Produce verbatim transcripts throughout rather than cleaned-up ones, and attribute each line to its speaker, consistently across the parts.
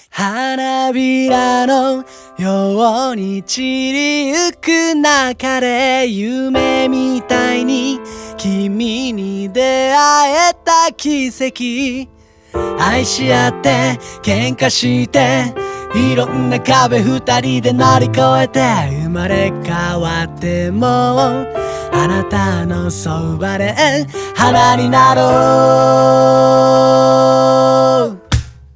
Speaker 1: 花びらのように散りゆく中で夢みたいに君に出会えた奇跡。愛し合って喧嘩していろんな壁二人で乗り越えて生まれ変わってもあなたのそばで花になろう。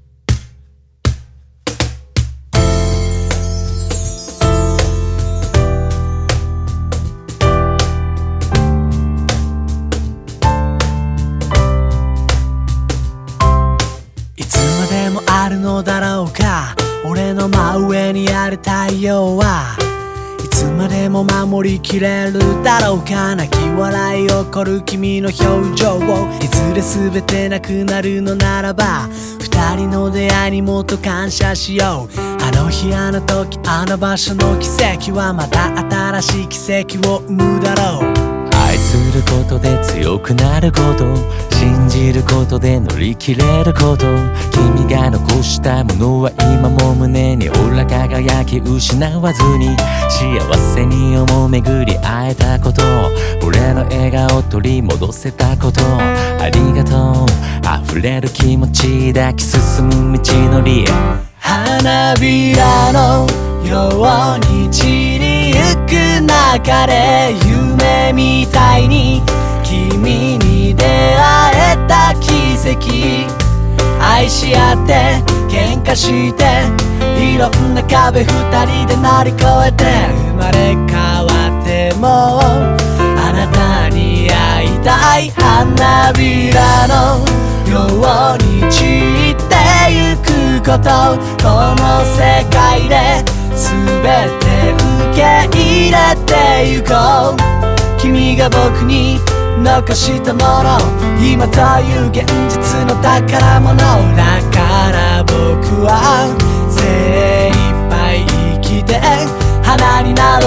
Speaker 1: いつまでもあるのだろうか、俺の真上にある太陽はいつまでも守りきれるだろうか。泣き笑い起こる君の表情をいずれ全てなくなるのならば二人の出会いにもっと感謝しよう。あの日あの時あの場所の奇跡はまた新しい奇跡を生むだろう。
Speaker 2: 愛することで強くなること、信じることで乗り切れること、君が残したものは今も胸におら輝き失わずに幸せに思う巡り会えたこと、俺の笑顔取り戻せたこと、ありがとう溢れる気持ち抱き進む道のり。
Speaker 1: 花びらのように散りゆく中で夢みたいに君に出会えた奇跡。愛し合って喧嘩していろんな壁二人で乗り越えて生まれ変わってもあなたに会いたい。花びらのように散ってゆくこと、この世界で全て受け入れてゆこう。君が僕に残したもの、今という現実の宝物だから僕は精一杯生きて花にな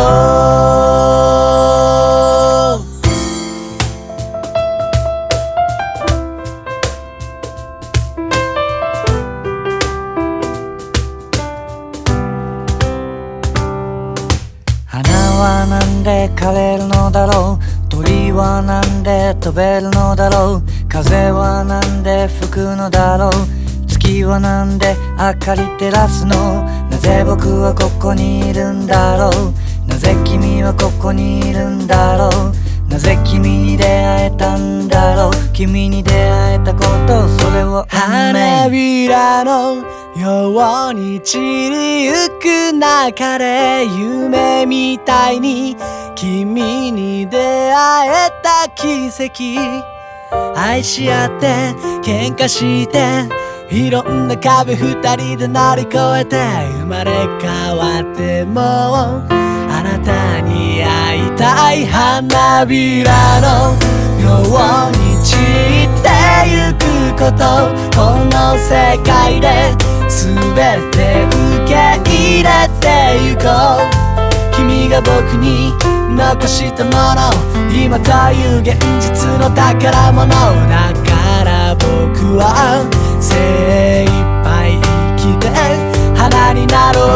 Speaker 1: ろう。
Speaker 3: 花はなんで枯れるのだろう、鳥はなんで飛べるのだろう、風はなんで吹くのだろう、月はなんで明かり照らすの、なぜ僕はここにいるんだろう、なぜ君はここにいるんだろう、なぜ君に出会えたんだろう、君に出会えたこと、それは
Speaker 1: 花びらのように散りゆく中で夢みたいに君に出会えた奇跡。愛し合って喧嘩していろんな壁二人で乗り越えて生まれ変わってもあなたに会いたい。花びらのように散ってゆくこと、この世界で全て受け入れてゆこう。君が僕に残したもの、今という現実の宝物だから僕は精一杯生きて花になろ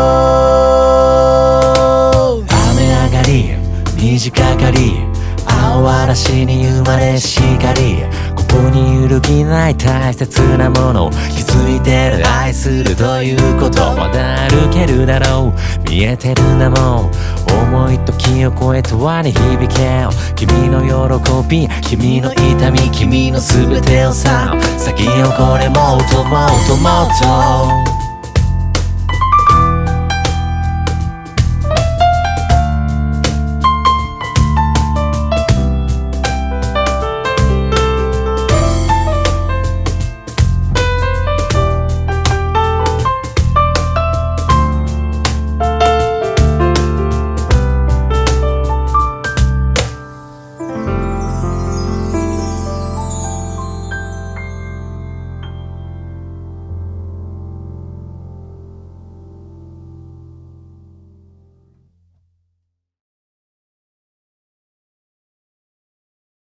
Speaker 1: う。
Speaker 2: 雨上がり虹かかり青嵐に生まれしかり、ここに揺るぎない大切なもの、気づいてる愛するということ、まだ歩けるだろう見えてるんだもん、思いと気を超えと輪に響けよ、君の喜び君の痛み君の全てをさ、先をこれもっともっともっと